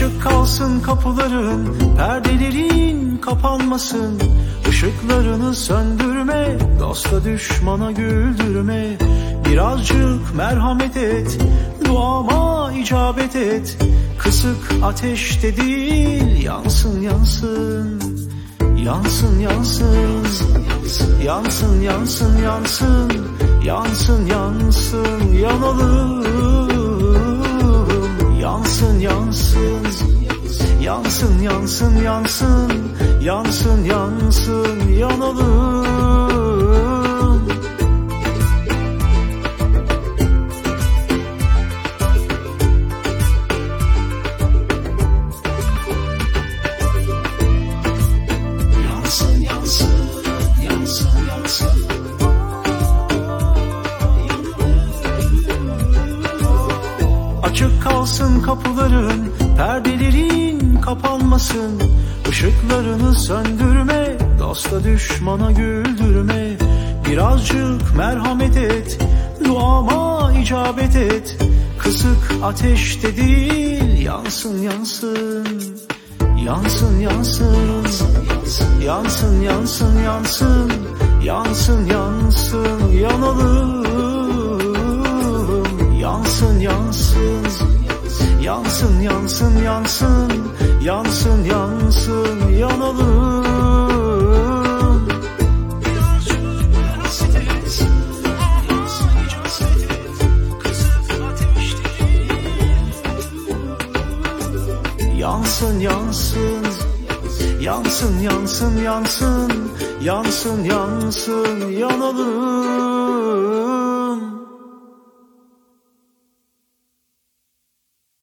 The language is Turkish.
Açık kalsın kapıların, perdelerin kapanmasın. Işıklarını söndürme, dosta düşmana güldürme. Birazcık merhamet et, duama icabet et. Kısık ateşte değil, yansın yansın. Yansın yansın, yansın yansın yansın, yansın yansın yanalım. Yansın yansın, yansın yansın yansın, yansın yansın yanalım. Yansın yansın, yansın yansın. Açık kalsın kapıların, perdelerin kapanmasın. Işıklarını söndürme, dosta düşmana güldürme. Birazcık merhamet et, duama icabet et. Kısık ateşte değil, yansın yansın. Yansın yansın, yansın yansın yansın, yansın yansın yanalım. Yansın yansın, yansın yansın yansın, yansın yansın yanalım. Yansın yansın, yansın yansın yansın, yansın yansın yanalım.